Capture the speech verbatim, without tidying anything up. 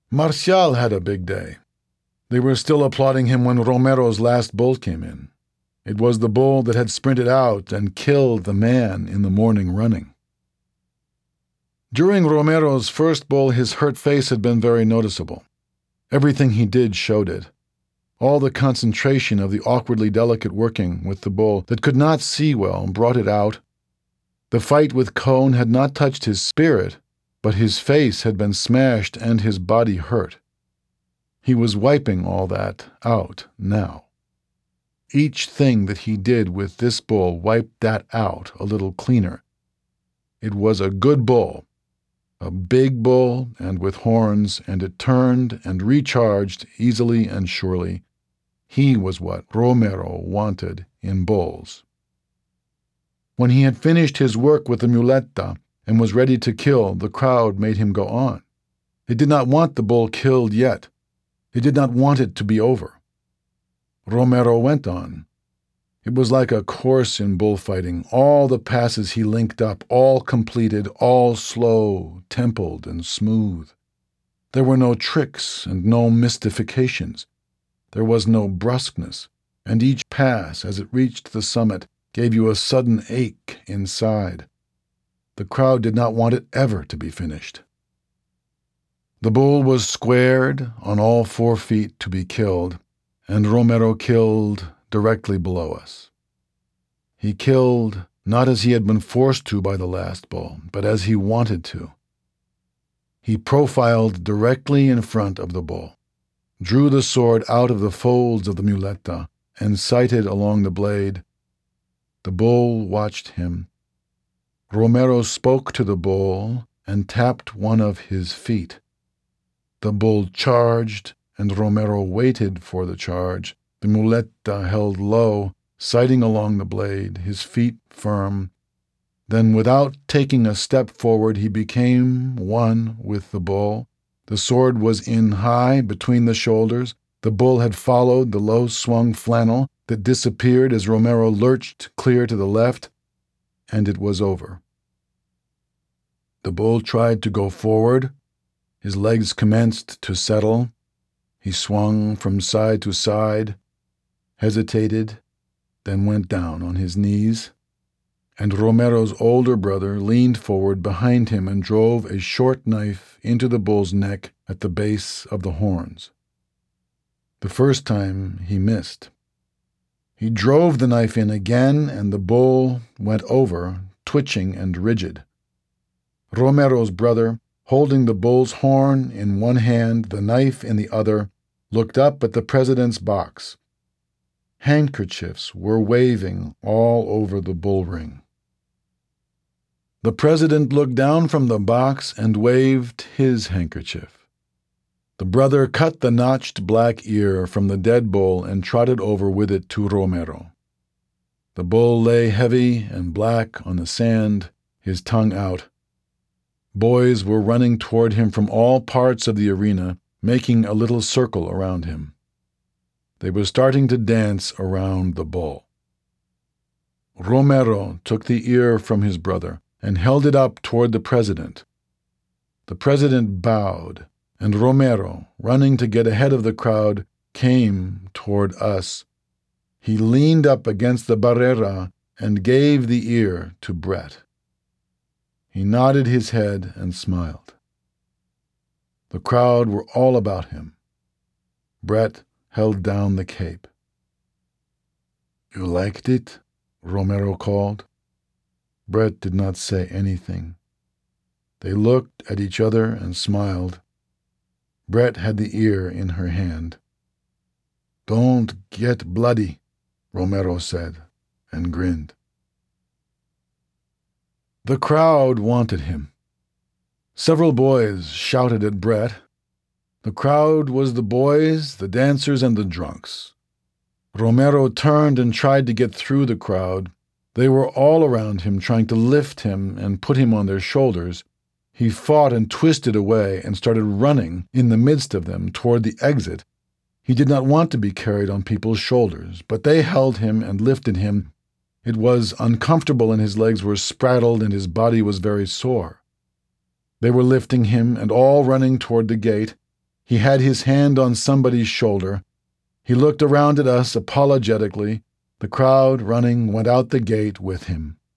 Marcial had a big day. They were still applauding him when Romero's last bull came in. It was the bull that had sprinted out and killed the man in the morning running. During Romero's first bull, his hurt face had been very noticeable. Everything he did showed it. All the concentration of the awkwardly delicate working with the bull that could not see well brought it out. The fight with Cone had not touched his spirit, but his face had been smashed and his body hurt. He was wiping all that out now. Each thing that he did with this bull wiped that out a little cleaner. It was a good bull, a big bull and with horns, and it turned and recharged easily and surely. He was what Romero wanted in bulls. When he had finished his work with the muleta and was ready to kill, the crowd made him go on. They did not want the bull killed yet. They did not want it to be over. Romero went on. It was like a course in bullfighting. All the passes he linked up, all completed, all slow, templed, and smooth. There were no tricks and no mystifications. There was no brusqueness, and each pass, as it reached the summit, gave you a sudden ache inside. The crowd did not want it ever to be finished. The bull was squared on all four feet to be killed, and Romero killed directly below us. He killed not as he had been forced to by the last bull, but as he wanted to. He profiled directly in front of the bull, drew the sword out of the folds of the muleta, and sighted along the blade. The bull watched him. Romero spoke to the bull and tapped one of his feet. The bull charged, and Romero waited for the charge, the muleta held low, sighting along the blade, his feet firm. Then, without taking a step forward, he became one with the bull. The sword was in high between the shoulders. The bull had followed the low-swung flannel that disappeared as Romero lurched clear to the left, and it was over. The bull tried to go forward. His legs commenced to settle. He swung from side to side, hesitated, then went down on his knees, and Romero's older brother leaned forward behind him and drove a short knife into the bull's neck at the base of the horns. The first time he missed. He drove the knife in again, and the bull went over, twitching and rigid. Romero's brother, holding the bull's horn in one hand, the knife in the other, looked up at the president's box. Handkerchiefs were waving all over the bull ring. The president looked down from the box and waved his handkerchief. The brother cut the notched black ear from the dead bull and trotted over with it to Romero. The bull lay heavy and black on the sand, his tongue out. Boys were running toward him from all parts of the arena, making a little circle around him. They were starting to dance around the bull. Romero took the ear from his brother and held it up toward the president. The president bowed, and Romero, running to get ahead of the crowd, came toward us. He leaned up against the barrera and gave the ear to Brett. He nodded his head and smiled. The crowd were all about him. Brett held down the cape. "You liked it?" Romero called. Brett did not say anything. They looked at each other and smiled. Brett had the ear in her hand. "Don't get bloody," Romero said, and grinned. The crowd wanted him. Several boys shouted at Brett. The crowd was the boys, the dancers, and the drunks. Romero turned and tried to get through the crowd. They were all around him, trying to lift him and put him on their shoulders. He fought and twisted away and started running in the midst of them toward the exit. He did not want to be carried on people's shoulders, but they held him and lifted him. It was uncomfortable, and his legs were spraddled, and his body was very sore. They were lifting him and all running toward the gate. He had his hand on somebody's shoulder. He looked around at us apologetically. The crowd running went out the gate with him.